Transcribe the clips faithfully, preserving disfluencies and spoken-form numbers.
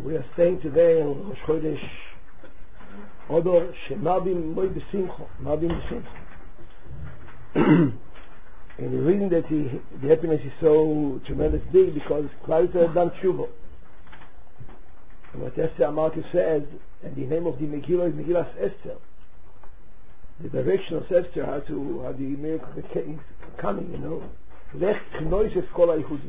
We are staying today in Rosh Chodesh Adar Shemabim Moy B'Simcha, Mabim B'Simcha. And the reason that he, the happiness is so tremendous big because Klal Yisrael have done tshuva. And what Esther Amalki says, and the name of the Megillah is Megillas Esther. The direction of Esther, how to how the miracle is coming, you know. Lech Knoises Kol HaYichudim.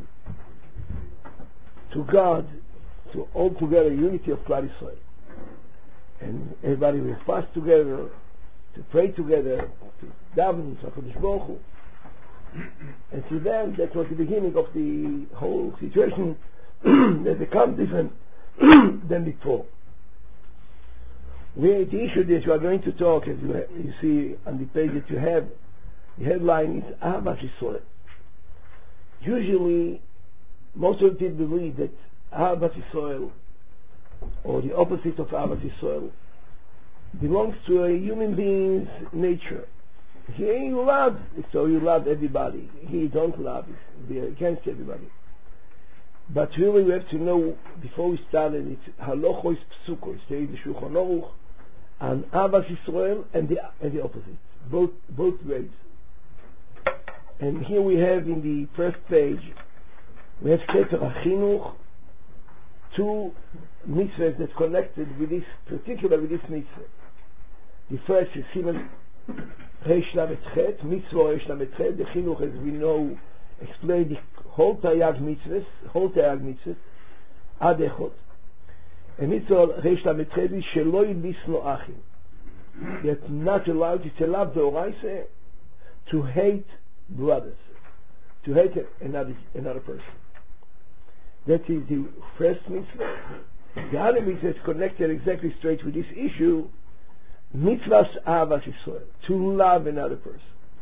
To God, to all together unity of Klal Yisrael. And everybody will fast together, to pray together, to daven, to HaKadosh Baruch Hu. And to them, that was the beginning of the whole situation that become different than before. We, the issue that we are going to talk, as you, you see on the page that you have, the headline is Ahavas Yisrael. Usually, most of the people believe that Ahavas Yisrael, or the opposite of Ahavas Yisrael, belongs to a human being's nature. Here you love, so you love everybody. Here you don't love, you're against everybody. But really we have to know, before we started, it's Halochos Psukos, say the Shulchan Aruch, and Ahavas Yisrael, and the, and the opposite, both, both ways. And here we have in the first page, we have Sefer HaChinuch, two mitzvahs that connected with this, particular with this mitzvah. The first is Siman Reish Lamed Chet, Mitzvah Reish Lamed Chet. The Chinuch, as we know, explained the whole Taryag mitzvahs, whole Taryag mitzvahs, Ad Echot. And Mitzvah Reish Lamed Chet is Sheloi Lisno Achim. Yet not allowed, it's allowed D'oraisa to hate brothers, to hate another another person. That is the first mitzvah. The other mitzvah is connected exactly straight with this issue. Mitzvahs Ahavas Yisrael, to love another person.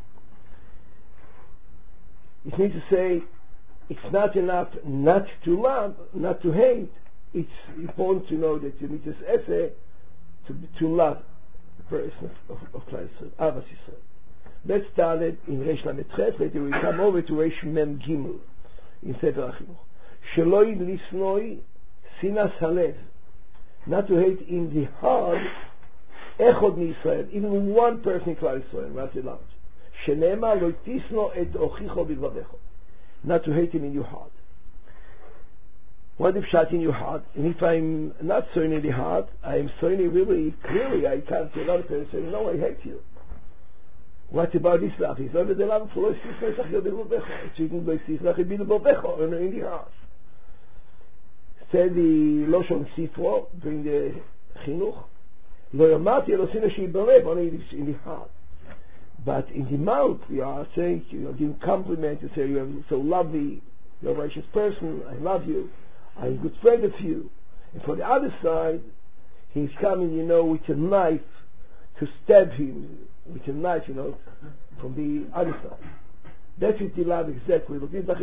It means to say, it's not enough not to love, not to hate. It's important to know that you need to essay to to love the person of of Klal Yisrael, Ahavas Yisrael. Let's start it in Reish Lamed Chet. Later we come over to Reish Mem Gimel in Sefer HaChinuch. Sheloi lisnoi sinas halev, not to hate in the heart. Echod Yisrael, even one person in Klal Yisrael, not allowed. Shenema lo tisno et ochicho b'vavecho, not to hate him in your heart. What if shot in your heart? And if I'm not so in the heart, I am so in really clearly. I can't tell another person, say, no, I hate you. What about this love? He's over the love for us. It's not going to be b'vavecho. It's not going to be b'vavecho in the heart. Said the Loshon Sifro during the Chinuch. Lo yamati lo sinashi b'lev, only in the heart. But in the mouth, you are saying, you are giving compliment, you say, you are so lovely, you're a righteous person, I love you, I'm a good friend of you. And for the other side, he's coming, you know, with a knife to stab him, with a knife, you know, from the other side. That is the love exactly.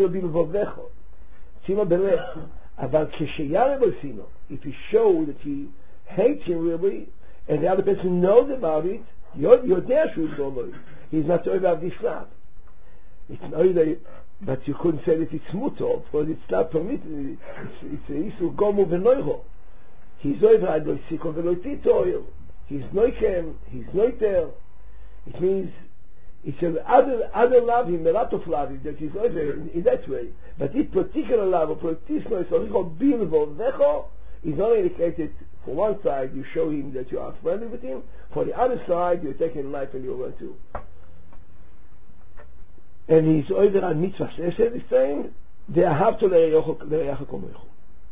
If you show that he hates him really, and the other person knows about it, you're, you're there, he's not over of this love. It's not either, but you couldn't say that it's muto, because it's not permitted. It's, it's a issue, gomu v'noiho. He's over, I don't see, he's noikem, he's noiter. It means, it's an other, other love, him, a lot of love, that is over in, in that way. But this particular love, or this noise, is only indicated. For one side, you show him that you are friendly with him. For the other side, you're taking life and you're going to. And he's over on mitzvah. Esed is saying, they have to le'reyacha komecho.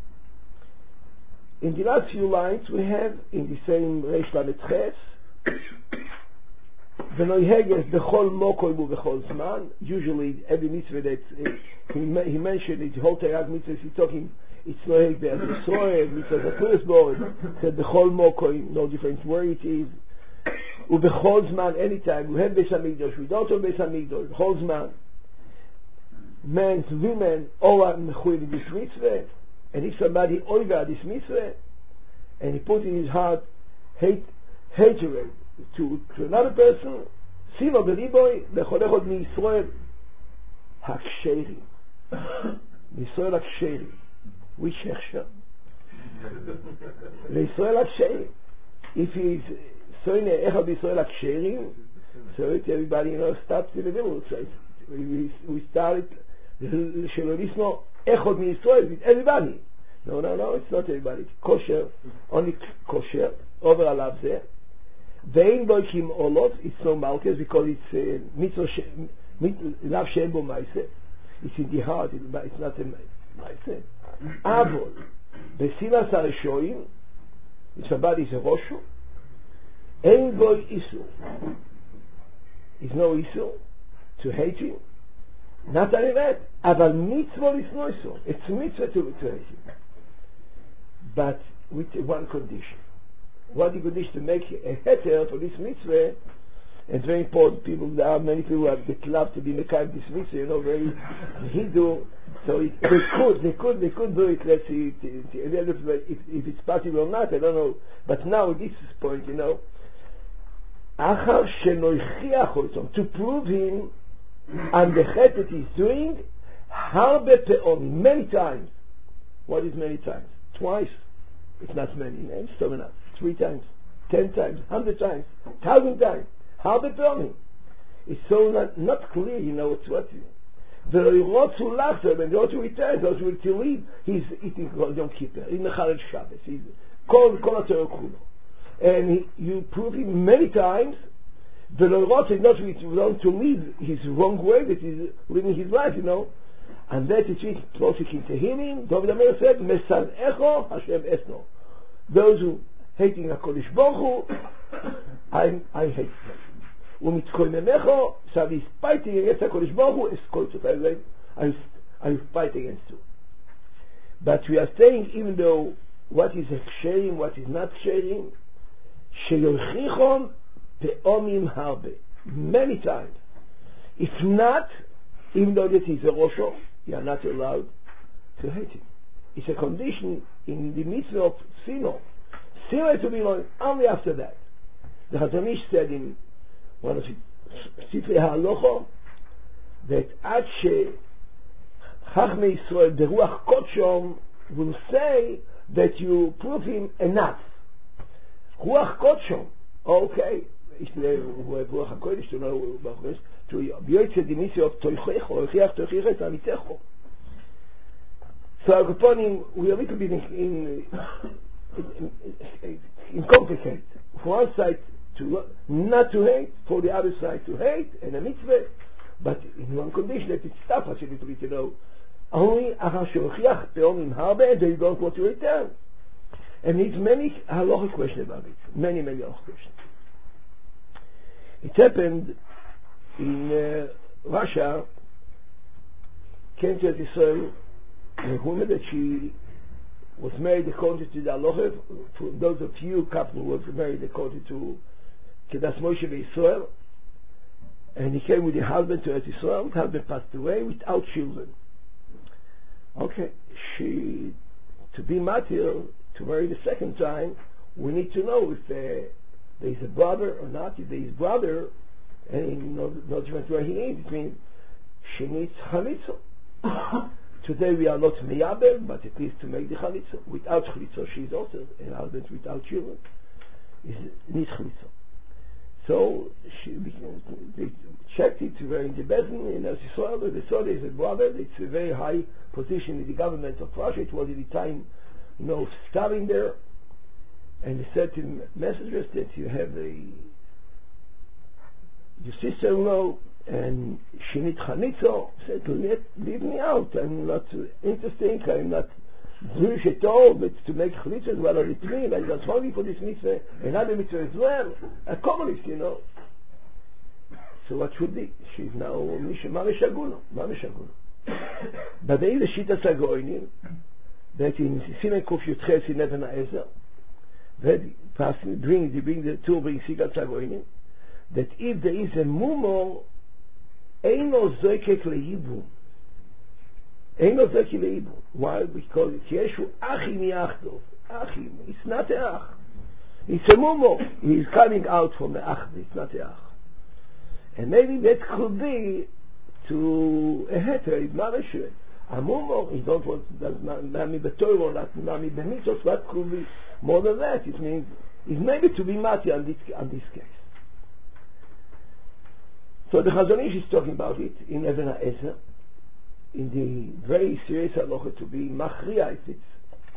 In the last few lines, we have in the same Reish Lamed Chet, v'noyheges b'chol mokoim u'b'chol zman. Usually, every mitzvah that uh, he, he mentioned, it, the whole Taryag mitzvah, he's talking. It's no hate be'ez Yisroel, because the first word said b'chol mokoim, no difference where it is. U'b'chol zman, anytime, we have Beis HaMikdash, we don't have Beis HaMikdash, b'chol zman. Men, women, all are mechuyev in this mitzvah, and if somebody over this mitzvah, and he put in his heart hate, hatred to, to another person, silo b'liboy, b'chol echod mi'Yisroel, ha'ksherim. Mi'Yisroel ha'ksherim. Which Hechsher? L'Israel HaKsherim. If he's Soine Echad B'Israel HaKsherim, so it, everybody, you know, starts in the middle. So we, we started, Shelo Nismo Echad B'Israel, with everybody. No, no, no, it's not everybody. It's kosher, only kosher, over alav zeh. Ve'in boikim olot, it's no malkes, because it's uh, mitzvah, lav she'en bo ma'aseh. It's in the heart, it's not a ma'aseh. Avol, b'silas hareshoim, Shabbat is a roshu. Ein boy isu. Is no isu to hate him. Not only that, aval mitzvah is no isu. It's mitzvah to, to hate him. But with one condition. What the condition to make a heter for this mitzvah? It's very important. People, there are many people who have the club to be mekayim this mitzvah, you know, very Hindu. So it, they could, they could, they could do it. Let's see, it, it, if, if it's possible or not, I don't know. But now at this point, you know, achar shenoichiach to prove him and the chet that he's doing, harbe pe'on, many times. What is many times? Twice. It's not many. It's so enough. Three times, ten times, hundred times, thousand times. Harbe pe'on. It's so not, not clear, you know, it's what. The Rotzu Lachzer, when the Rotzu returns, those will to leave, he's eating Yom Kippur, in the Mechalel Shabbos, he's called Kol HaTorah Kulo. And he, you prove him many times, the Rotzu is not willing to leave his wrong way, that he's living his life, you know. And that is it, Plosikim Tehillim, David HaMelech said, Mesan Echo, Hashem Esno. Those who hating HaKadosh Baruch Hu, I, I hate them. ומתקוממךו, so he's fighting against HaKadosh Baruch Hu, it's called to I I fight against you. But we are saying, even though what is sharing, what is not sharing, sheyochichon pe'omim harbe, many times. If not, even though that is a rosho, you are not allowed to hate him. It's a condition in the mitzvah of sino. Sino is to be learned only after that. The Chazon Ish said in one of Sifrei HaHalocha that Ad she Chachmei Yisrael Beruach Kodshom will say that you prove him enough. Ruach Kodshom, okay, Ruach HaKodesh, to know to be able to the mitzvah of Toichecho, Ochiach Toichecho et Amitecho. So upon him, we are a little bit in, in, in, in, in complicated. For one side, to not to hate, for the other side to hate, and a mitzvah, but in one condition that it stops us a little bit, you know. Only achar sheochiach pe'omim harbe, they don't want to return. And it's many halachic questions about it. Many, many halachic questions. It happened in uh, Russia, came to Israel, a woman that she was married according to the halacha. For those of you couple who were married according to Kedas Moshe Israel, and he came with the husband to Eretz Yisrael. The husband passed away without children. Okay, she to be matir, to marry the second time, we need to know if uh, there is a brother or not. If there is brother, and not not even where he is, it means she needs chalitza. Today we are not miyabel, but it is to make the chalitza. Without chalitza, she is also a husband without children. Is needs chalitza. So she became, they checked it very in the Bezin in Eretz Yisrael. They saw there is a brother. It's a very high position in the government of Russia. It was in the time, you know, of Stalin there. And they said to messengers that you have a your sister-in-law and she needs chanitzo. Said, let leave me out. I'm not interesting. I'm not Jewish at all, but to make chalitza as well as it means. I'm not only for this mitzvah, another mitzvah as well. A communist, you know. So what should be? She's now Mamish Aguno. Mamish Aguno. But there is a Shitas HaGoinim that in Simen Kuf Yutches in Even HaEzer, that bring, they bring the two bring Shitas HaGoinim, that if there is a mumor, Eino Zoikek Lehibu. Eino Zoikek Lehibu. Why? Because Yeshu Achim Yachdov. Achim. It's not a Ach. It's a mumor. He's coming out from the Ach. It's not a Ach. And maybe that could be to a heter, it's not a shred. a mumo, he don't want, does not nami b'Torah or not nami b'mitzvot, what could be more than that? It means, it's maybe to be mati on this, on this case. So the Chazon Ish is talking about it in Even HaEzer, in the very serious halacha to be machriya if it's.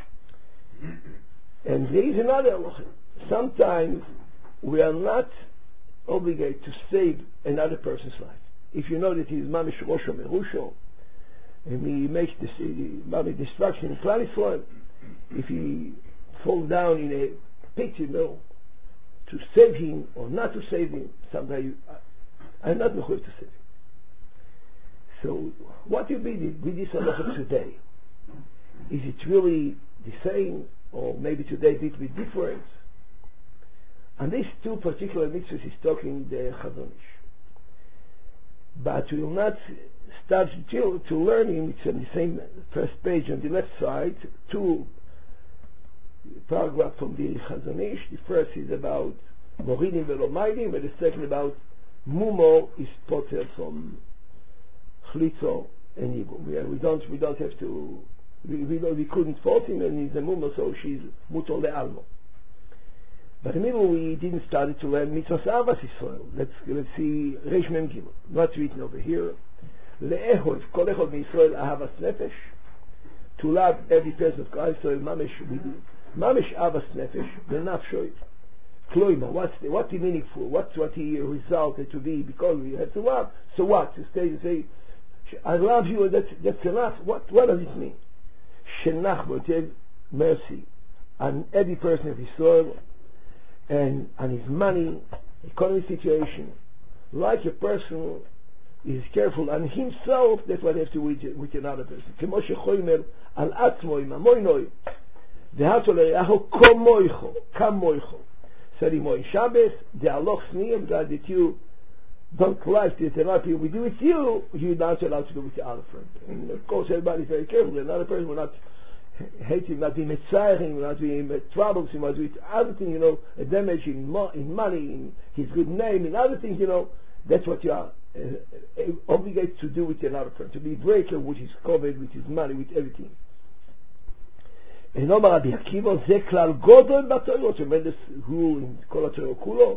And there is another halacha. Sometimes we are not obligated to save another person's life. If you know that he is mamish rosho merusho, and he makes this mamish destruction in Klal Yisrael, if he falls down in a pit, you know, to save him or not to save him, sometimes you, I'm not going to save him. So what will be with this halacha today? Is it really the same, or maybe today it will be different? And these two particular mitzvahs is talking the Chazon Ish. But we will not start to, to learn him. It's on the same first page on the left side, two paragraphs from the Chazon Ish. The first is about Moridim velo Maidim, and the second about Mumo is potter from Chlitzo and Yibum. We, we don't we don't have to we we, we couldn't force him, and he's a Mumo, so she's Muto le'almo. But in the middle we didn't start to learn Mitzvos Avas Yisrael. Let's let's see Reish Mem Gimel. What's written over here? Le'ehod kol echod miYisrael ahavas nefesh. To love every person of Klal Yisrael mamish with mamish avas nefesh v'nafshoy. Kloima. What's the, what's the meaningful? What's what he resulted to be? Because we had to love. So what? To stay and say, I love you, and that's that's enough. What what does it mean? Shenach b'otev mercy on every person of Yisrael. And on his money, economic situation, like a person is careful on himself, that's what he has to with, with another person. כמו שחומר על עצמו עם המוינוי, והתו לרעהו כמויכו, כמויכו. Said him on Shabbos, the aloch sniyim, God, that you don't like that another people will do with you, you're not allowed to do with your other friend. And of course, everybody's very careful. Another person will not hate him, not be mitzayim, not be troublesome, not do other things, you know, a damage in, mo- in money, in his good name, in other things, you know. That's what you are uh, uh, obligated to do with another person, to be very careful with his covered, with his money, with everything. And Omar Rabbi Akiva, זה כלל גודל בתורה, tremendous rule in כל התורה כולו,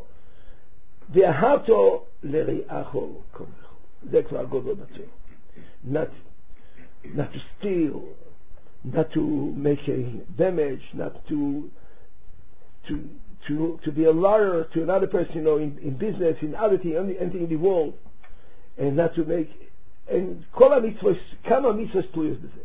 ואהבתו לרעהו כמוך. זה כלל גודל בתורה. Not, not to steal, not to make a damage, not to to to to be a liar to another person, you know, in, in business, in other things, anything in the world, and not to make and kol mitzvos, kama mitzvos tuyos b'zeh.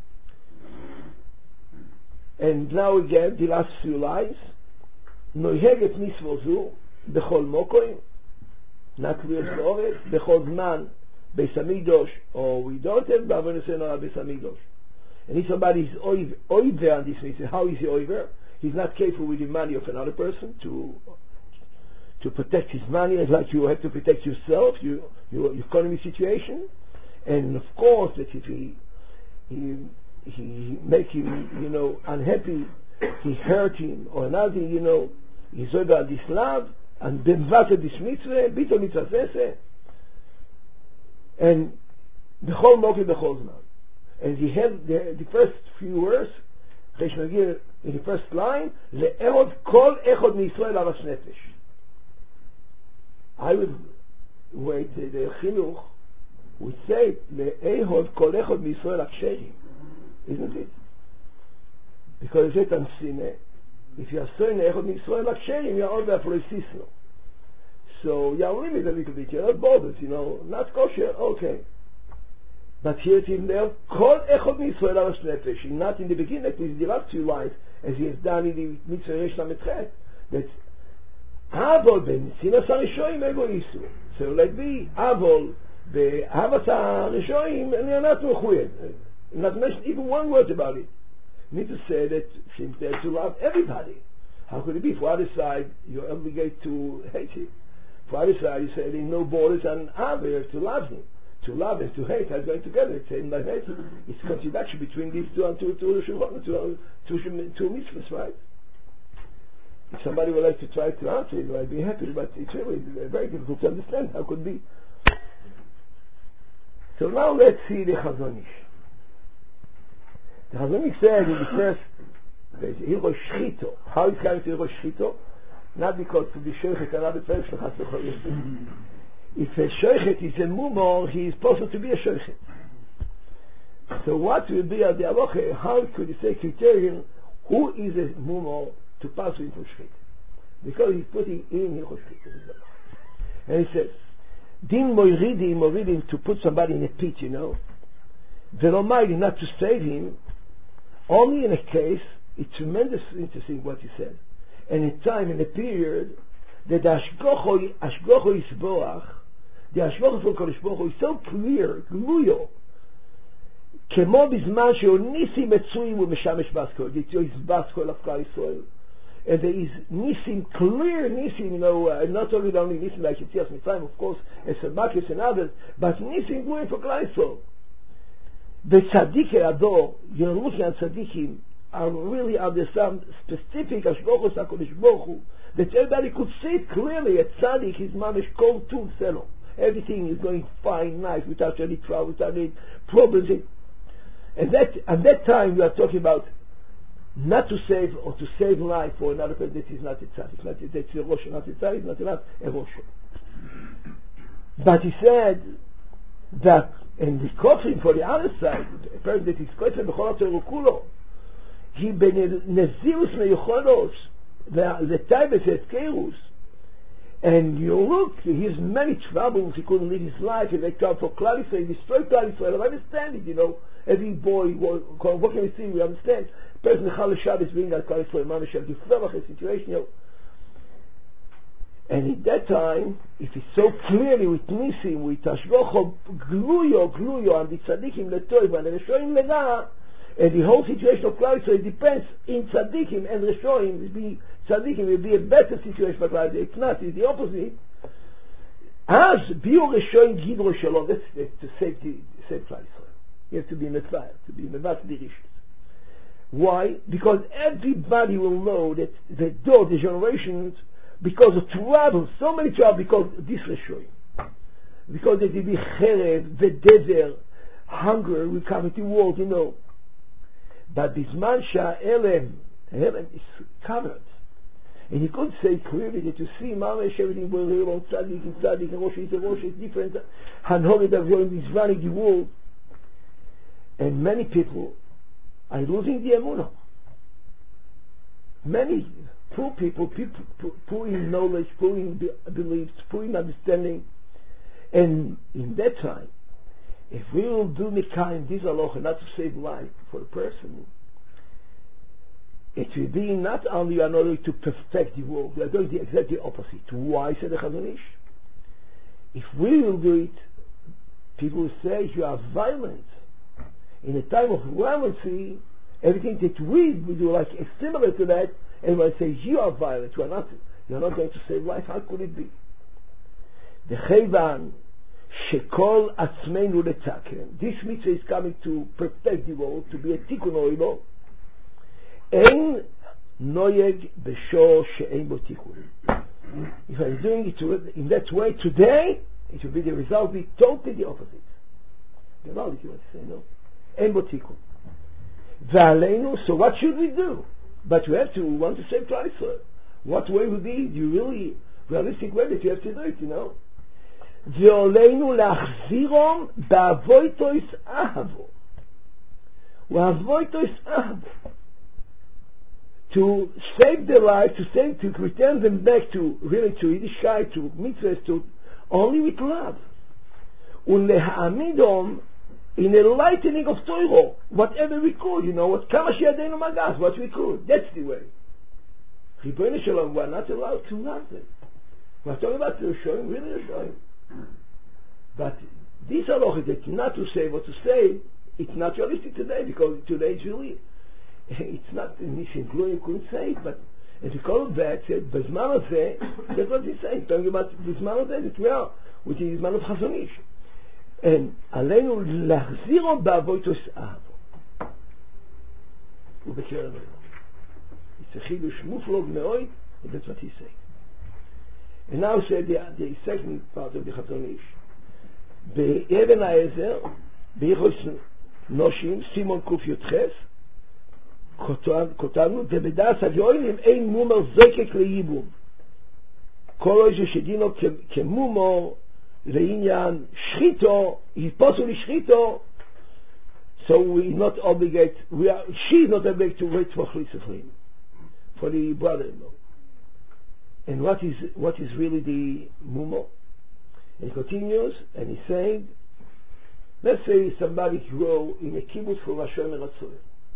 And now again, the last few lines, noheget mitzvos zu bechol mokoim, not real b'oretz, bechol zman beis hamikdosh, or we don't have b'avonosenu al beis hamikdosh. And if somebody is oiver on this mitzvah, how is he oiver? He's not careful with the money of another person to to protect his money. It's like you have to protect yourself, you, your, your economy situation. And of course, that if he he he make him, you know, unhappy, he hurt him or another, you know, he's over on this love and then vated this mitzvah, bito mitzvah zeh, and the whole moki the whole zman. And he had the, the first few words, Reish Magir, in the first line, le'ehod kol echod miYisrael avas nefesh. I would wait, the, the Chinuch would say, le'ehod kol echod miYisrael aksherim. Isn't it? Because it's on Sineh. If you are saying echod miYisrael aksherim, you are all there for a sisno. So you are limited a little bit, you're not bothered, you know, not kosher, okay. But here it is there, Kol Echod Mitzvah Avas Nefesh. Not in the beginning, it is the last two lines, as he has done in the Mitzvah Resh Lamed Chet. That's Avol ben Sinas HaRishoim Ego Yisu. So like be Avol be'Havas HaRishoim, and you're not mechuyed. Not mention even one word about it. You need to say that seems there to love everybody. How could it be? For other side, you're obligated to hate him. For other side, you say there are no borders on Avol to love him. To love and to hate are going together. It's saying like hate. It's contradiction between these two and two two two two, two, two mitzvahs, right? If somebody would like to try to answer it, I'd be happy. But it's really very difficult to understand how it could be. So now let's see the Chazon Ish. The Chazon Ish said in the first Hilchos Shchito. How is coming to Hilchos Shchito? Not because to be Shoichet another person has to Choyes. If a Shoichet is a Mumor, he is supposed to be a Shoichet. So what will be at the Aloche? How could you say criterion? Who is a Mumor to pass into Shchit? Because he's putting in Hilchos Shchito. And he says, Din Moiridim, Moiridim, to put somebody in a pit, you know. Velomai, not to save him, only in a case, it's tremendously interesting what he said. And in time, in a period, that the Ashgocho, Ashgocho Yisboach, the Ashgocho for Kodesh Baruch Hu is so clear, gluyo, כמו בזמן שהוא ניסים מצויים ומשמש באסכול, it's באסכול of Klal Yisrael. And there is nisim, clear nisim, you know, uh, not only the only nisim like Yetzias Mitzrayim, of course, as Makis and others, but nisim going for Klal Yisrael. The tzaddik ador, you're looking at tzaddikim, are really under some specific Ashgochos HaKodesh Baruch Hu, that everybody could see it clearly. A tzaddik is mamish kol tul selo. Everything is going fine, nice, without any trouble, without any problems. And that, at that time, we are talking about not to save or to save life for another person. That is not a tzaddik. Not, that's a rosh, not a tzaddik, not enough, a rosh. But he said that, and the coffin for the other side, a person that is kosher b'chol HaTorah kulo, he benezirus meyucholos, the taibes et keirus, and you look, he has many troubles, he couldn't live his life, and they come for Klal Yisrael, he destroyed Klal Yisrael. I understand it, you know, every boy, what can we see, we understand. The person Chal Shabbos being at Klal Yisrael, Mamish, you feel like a situation, you know. And at that time, if it's so clearly with Nisim, with Ashgocho, Gluyo, Gluyo, and the Tzadikim, the Toiv, and the Reshoim, Lega, and the whole situation of Klal Yisrael depends in Tzadikim and Reshoim, will be, Tzadikim will be a better situation for Klal Yisrael. It's not, it's the opposite. As Biur Reshoim, Gidro Shalom, that's to save, the, save Klal Yisrael. You have to be Metzvah, to be Mevat Dirishus. Why? Because everybody will know that the door, the generations, because of trouble, so many trouble, because this Reshoim. Because there will be Cherev, the desert, hunger will come into the world, you know. But Bisman Shah Elem, Elem is covered. And he could say clearly that you see, Mamash, everything will be on Tzadik, and Tzadik, and Rosh, and Rosh is different. Hanhori Davron is running the world. And many people are losing the Emunah. Many poor people, people poor in knowledge, poor in beliefs, poor in understanding. And in that time, if we will do Mikayim, this aloha, not to save life for the person, it will be not only you are not going to perfect the world, we are doing the exactly opposite. Why, said the Chazon Ish? If we will do it, people will say you are violent. In a time of violency, everything that we will do, like similar to that, everyone says you are violent, you are not, you are not going to save life. How could it be? The Chayvan Shekol Atzmeinu Letzaken. This mitzvah is coming to perfect the world, to be a tikkun oilo. Ein noyeg b'shor she'ein bo tikkun. If I'm doing it in that way today, it will be the result will be totally the opposite. The knowledge you want to say, no? Ein bo tikkun. V'aleinu, so what should we do? But we have to, we want to save Klal Yisrael. What way would be the really realistic way that you have to do it, you know? ועולנו להחזירום באבויתו יסאהבו ואבויתו יסאהבו, to save their life, to save, to return them back to really to Yiddishkeit, to mitzvahs, to only with love, ולהעמידום in a lightening of Torah, whatever we could, you know, what kama she'adenu magas, what we could. That's the way. Ribono Shalom, we're not allowed to love them. We're talking about the showing, really showing. But these halacha that not to save or to save, it's not realistic today, because today it's really, it's not in this including you couldn't say it, but if you call it back, said Bezman Hazeh, that's what he's saying, talking about Bezman Hazeh that we are, which is Zman of Chazon Ish. And עלינו להחזירו באבויתו יסאהבו ובקרב אלוהים. It's a חידוש מופלג מאוד, and that's what he's saying. And now said the, the second part of the Chazon Ish. באבן העזר, ביחס נושים, סימון קוף י"ח, כותבנו, דבדס הגאונים אין מומר זקק לייבום. כל איזה שדינו כמומר לעניין שחיתו, יפוסו לשחיתו, so we not obligate, we are, she is not obligated to wait for Chalitza for him, for the brother-in-law. And what is what is really the mumor? And he continues, and he's saying, let's say somebody grew in a kibbutz for Rosh Hashanah.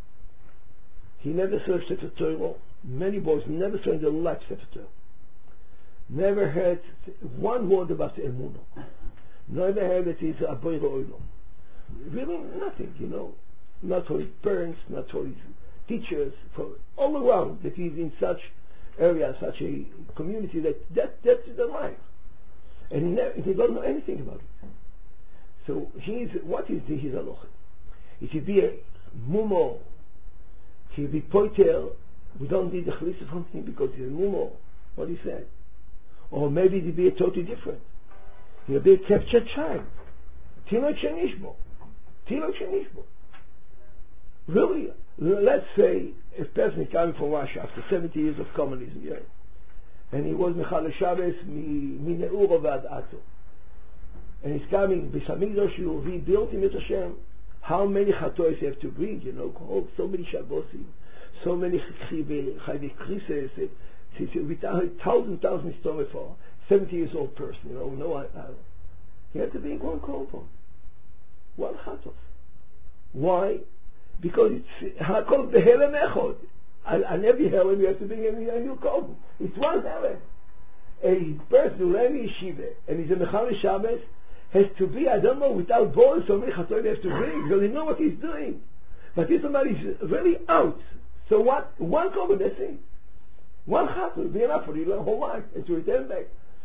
He never saw Sefer Torah. Many boys never saw in their life Sefer Torah. Never heard one word about Emunah. Never heard that he's a boy oilom. Really nothing, you know. Not for his parents, not for his teachers, for all around that he's in such area, such a community that, that that's the life. And he, never, he doesn't know anything about it. So he's, what is the, his halacha? If he be a mumo, he'll be poiter, we don't need the chalisa from him because he's a mumo, what he said. Or maybe he'll be a totally different. He'll be a captured child. Tilok shenishbo. Tilok shenishbo. Really, let's say a person coming from Russia after seventy years of communism, yeah, and he was Mechal Shabbos mi Neurovad Ato, and he's coming B'Samigdosh you rebuilt him at Hashem. How many chatois you have to bring? You know, oh, so many Shabbosim, so many chayve krises, without thousand thousand stomach for seventy years old person. You know, no, I, I, you have to bring one korban, one chatos. Why? Because it's hakol behelem echod. On every helem you have to bring a new korban. It's one helem. A person who learns yeshiva and he's a mechal Shabbos has to be, I don't know, without balls, so many chatoim have to bring because they know what he's doing. But if somebody's really out, so what? One korban, that's it. One chat will be enough for the whole life and to return back.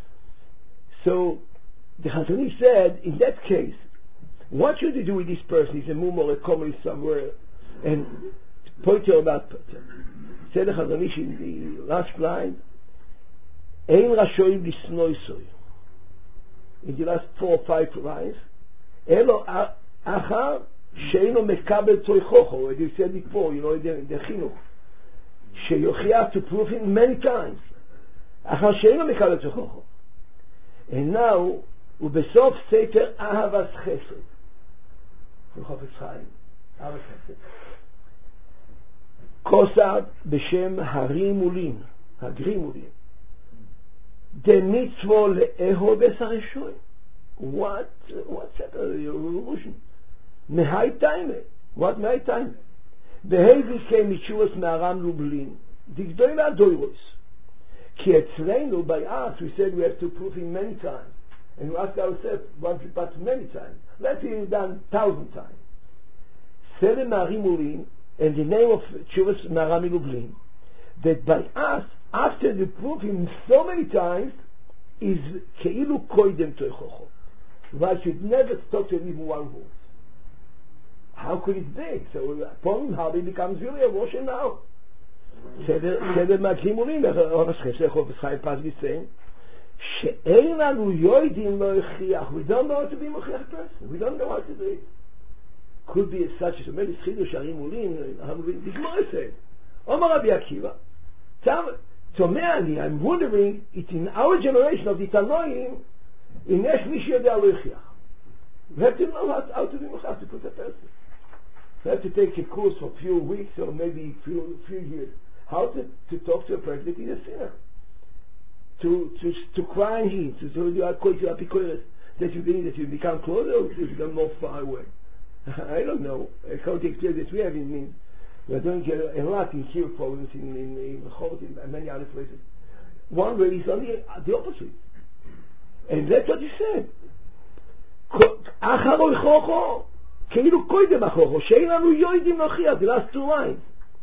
So the Chazon Ish said, in that case, what should you do with this person? He's a mum or a communist somewhere, and point to about said the Chazon Ish in the last line, Ein rashoim lisnoisoi. In the last four or five lines, Elo achar sheino mekabel toichocho. As you said before, you know, in the, the chinuch, sheyochiach to prove him many times. Achar sheino mekabel toichocho. And now, ubesof sefer ahavas chesed. From Chofetz Chaim, ahavas chesed. Kosad b'shem harim ulin, hagrim ulin. The mitzvah le'ehod esareshoy. What? What's that? A revolution. Mehai time. What mehai time? Behavi came mitzvahs me'aram lublin. Digdoi la'doiros. Ki etzleinu, by us, we said we have to prove him many times. And we ask ourselves, but many times. Let's say it's done thousand times. Sele ma'arim ulin, and the name of Chuvas me'aram lublin, that by us, after they prove him so many times, is keilu koidem toichocho. One should never stop to even one word. How could it be? So upon him, how he becomes really a Rosh now. Seder makrim ulim, Chofetz Chesed, Chofetz Chaim Pasuk is saying, she'ein lanu yoidim lo echiach. We don't know how to be a mochiach person. We don't know how to do it. Could be as such as maybe chidush harim ulim. The Gemara said, Omar Rabbi Akiva, tell so me, I'm wondering, it's in our generation of the Tanoim, in Esh Mishya de Alochiach. We have to know how, how to be Mechal, to put a person. We have to take a course for a few weeks or maybe a few, few years. How to, to talk to a person that is a sinner. To, to, to cry on him, to tell you, that you think that you become closer or you become more far away. I don't know. I can't explain that we have in means. We're doing a, a lot in here problems in in, in, in, in many other places. One way is on the, the opposite. And that's what he said. The last two lines.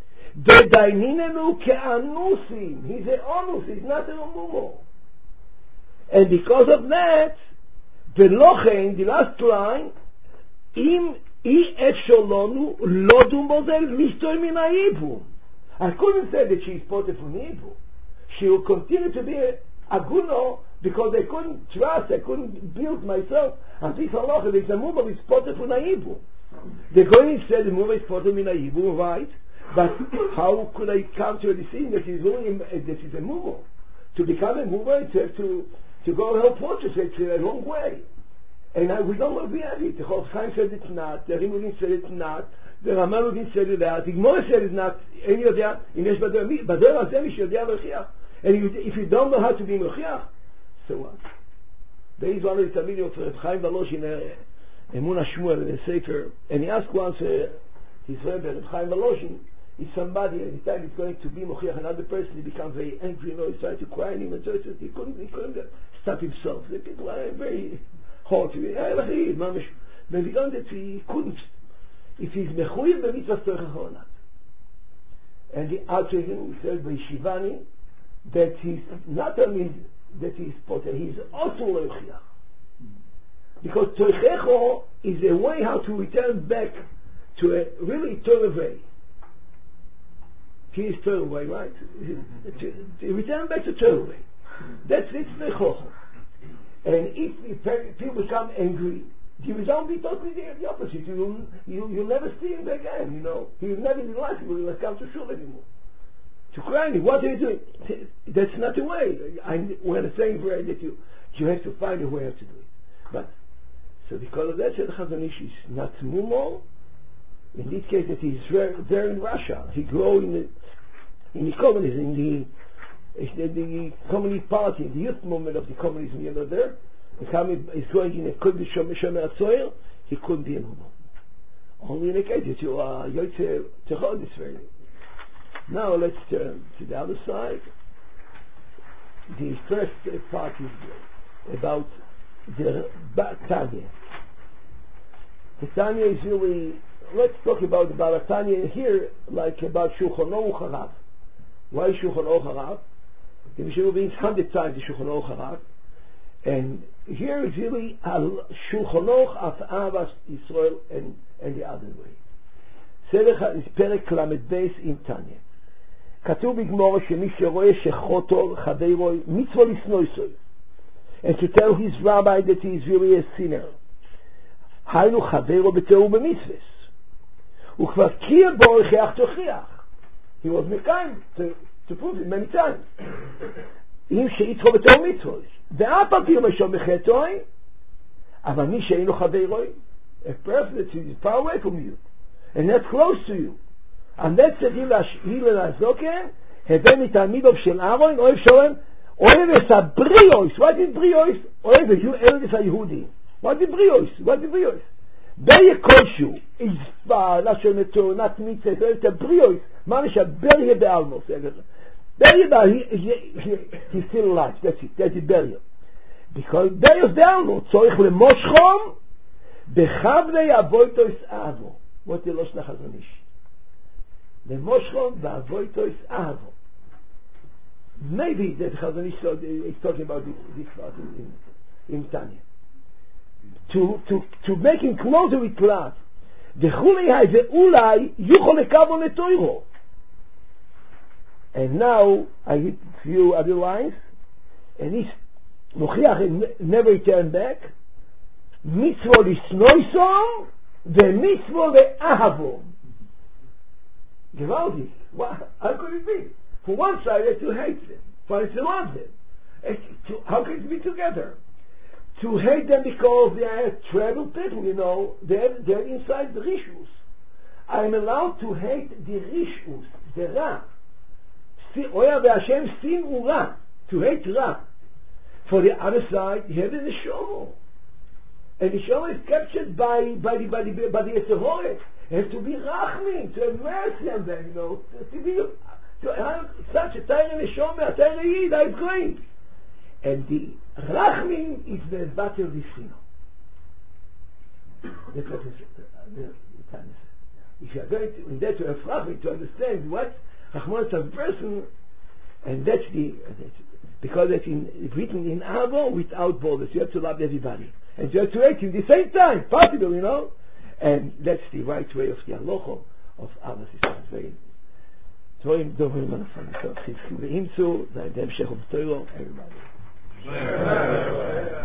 He's an onus, he's not an omumo. And because of that, the last line, im I efsholonu lodum bozel mistoy min ha'ibum. I couldn't say that she is potter from Hebrew. She will continue to be a aguno because I couldn't trust, I couldn't build myself. And this halacha, there's a move is potter from Hebrew. The Goyim said the move is potter min ha'ibum, right? But how could I come to a decision that is only that is a mumo? To become a mumo, to have to to go help portraits. It's a long way, and I, we don't want to be at it. The Chofetz Chaim said it's not. The Rimulin said it's not. The Ramaludin said it that. The Gemara said it's not. Any of that in Yesh Badar Badar Hashem is Yodea Mechiach. And you, if you don't know how to be Mechiach, so what? There is one of the Talmidim of Reb Chaim Valosh in a Emunah Shmuel in a Sefer, and he asked once uh, his Rebbe Reb Chaim Valosh, if somebody at the time is going to be Mechiach another person, he becomes very angry, you know, he started to cry and he went, he couldn't, he couldn't stop himself. The people are very hot. But because that he couldn't, if he's Mechuyev the mitzvah Torah or not. And the answer him said by Shivani that he's not only that he's potter, he's also Mechiach. Because Toichecho is a way how to return back to a really Torah way. He is Torah way, right? Mm-hmm. to, to return back to Torah way. That's it's the Chochom. And if, if people become angry, the result will be totally the, the opposite. You'll, you, you'll never see him again, you know. He will never in life, he will not come to shul anymore. To cry, what are you doing? That's not the way. I, we're the same way that you, you have to find a way how to do it. But, so because of that, the Chazon Ish is not mumo. In this case, that he's there, there in Russia. He grew in the, in the communism, in the, in the communist party, the youth movement of the communism, you know, there. He's going in a Kodesh Shomer Atzoyer, he couldn't be a mumo. Only in a case that you are Yotze Techod is very. Now let's turn to the other side. The first part is about the Tanya. The Tanya is really, let's talk about the Baal Tanya here, like about Shulchan Aruch Harav. Why Shulchan Aruch Harav? The Mishnah means hundred times the Shulchan Aruch Harav. And here is really Shulchan Aruch of Ahavas Yisrael and, and the other way. Sederach is Perek Lamed Beis in Tanya. כתוב בגמרא שמי שרואה שחוטו חברו מצווה לשנוא אותו. And to tell his rabbi that he is really a sinner. היינו חברו בתיאור במצווה. וכבר קיר בו הכרח תוכיח. He was kind to, to prove it many times. אם שיצרו בתיאור מצווה. ואף על פי משום בחטאו, אבל מי שאין לו חברו, a person that is far away from you, and that's close to you. And that's the Hillel HaZoken, הבא מתלמידו של אהרון, אוהב שואל, אוהב את הבריאוס. What is בריאוס? אוהב את היהודים. What is בריאוס? What is בריאוס? בריה כלשהו, איזפה, לשון מתונת מצווה, אוהב את הבריאוס, מה נשאר? בריה באלמוס. בריה, he's still alive, that's it, that's it, בריה. Because בריה באלמוס, צורך למושכום, בחבלי אבויתו אהבו. what the Loshon HaChazon Ish. The Moshchon va'avoito is ahavo. Maybe that Chazon Ish is talking about this, this part in, in Tanya. To, to, to make him closer with Klal. V'chulei hai ve'ulai yuchol lekavon letoiro. And now I read a few other lines, and he's Mochiach never return back. Mitzvah lisnoisom ve'mitzvah le'ahavo. Gewaldig. How could it be? For one side, it's to hate them. For it's to love them. It's to, how can it be together? To hate them because they are tribal people, you know. They're, they're inside the rishus. I'm allowed to hate the rishus, the ra. Oya ve'Hashem sin ura. To hate ra. For the other side, you have the neshama. And the neshama is captured by, by the, by the, by the Yetzer. It has to be rachmin, to have mercy on them, you know, to be, to have such a tiny neshama, a tiny yid, that's great. And the rachmin is the battle of the sino. That's what the Tanya says. If you are going to, in that to have rachmin, to understand what Rahman of a person, and that's the, that's, because it's in, written in Avo without borders. You have to love everybody. And you have to hate him at the same time, possible, you know. And that's the right way of the halacha of Ahavas Yisrael. Very דברים דוברים על הפעם. טוב, חזקי ואימצו, זה ההמשך of Torah, everybody.